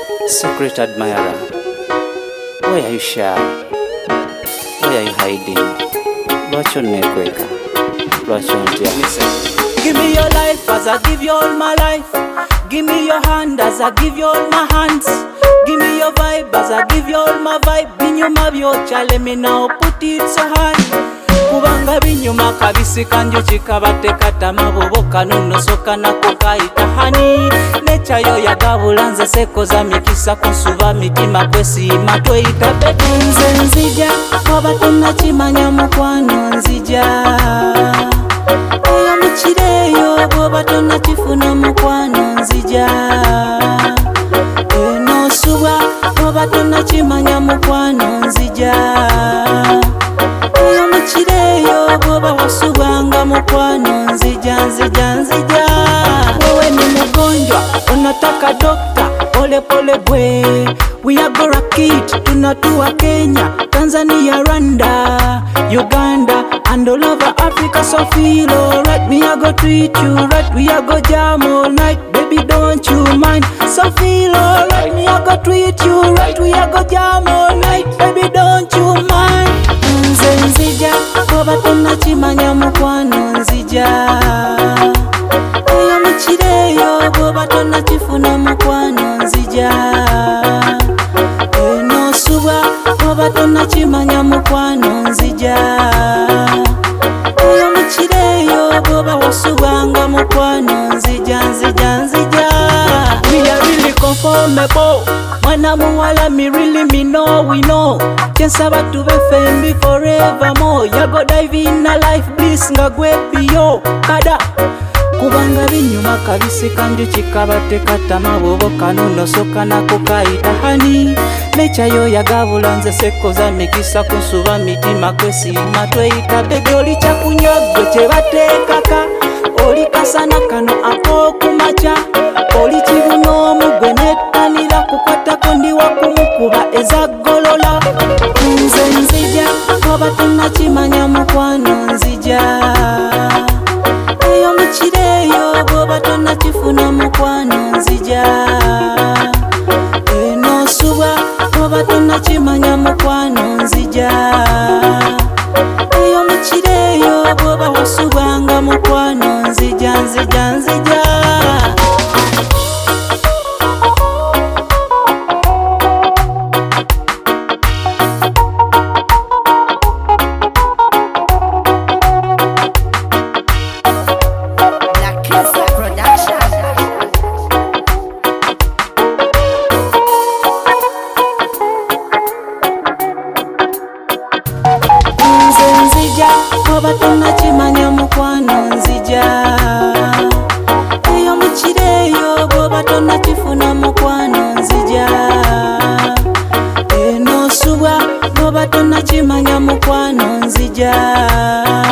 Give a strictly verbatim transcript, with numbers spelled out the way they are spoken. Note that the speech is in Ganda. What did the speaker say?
Secret admirer, why are you shy? Why are you hiding? Watch your neck, wake up. Watch your neck. Give me your life as I give you all my life. Give me your hand as I give you all my hands. Give me your vibe as I give you all my vibe. Binyuma byocha, let me now put it so high. Kubanga binyuma kabisika njuchika batekata maboboka nuno soka nako kaita hani. Necha yo yagabula nze seko za mikisa kunsuba mitima kwesima tweita bebi. Nze nzija waba tonachimanya mukwano nzija. Oyo michireyo bwoba tonachifuna mukwano nzija. Eno subwa bwoba tonachimanya mukwano nzija. Oyo michireyo bwoba wasubwanga mukwano nzija nzija nzija. Wewe ni mgonjwa unataka dokta, pole pole bwe. We are go rock it, tunatua Kenya, Tanzania, Rwanda, Uganda, and all over Africa. So feel alright, me I go treat you right. We are go jam all night, baby don't you mind. So feel alright, me I go treat you right. We are go jam all night, baby don't you mind. Nze nzija, bwoba tonachimanya mukwano nzija. Oyo michireyo bwoba tonachifuna mukwano nzija. Eno subwa bwoba tonachimanya mukwano nzija. Oyo michireyo bwoba wasubwanga mukwano nzija nzija nzija. We are really conformable. Mwana muwala me really me know we know. Chensaba tube fembi forevermore. Yago dive in a life bliss nga gwe biyo kada. Kubanga binyuma kabisika njuchika batekata maboboka nuno soka nako kaita hani. Necha yo yagabula nze seko za mikisa kunsuba mitima kwesima tweita bebi. Oli chakunywa gwe kyebateekaka, oli kasana kano ak'okumakya, oli kibuno omugwe nettanira kukwatako ndi wakumukuba ezaggolola. Nze nzija bwoba tonachimanya mukwano nzija. Oyo michireyo bwoba tonachifuna mukwano nzija. Eno subwa bwoba tonachimanya mukwano nzija. Oyo michireyo bwoba wasubwanga mukwano nzija nzija nzija. Bwoba tonachimanya mukwano nzija. Oyo michireyo bwoba tonachifuna mukwano nzija. Eno subwa bwoba tonachimanya mukwano nzija.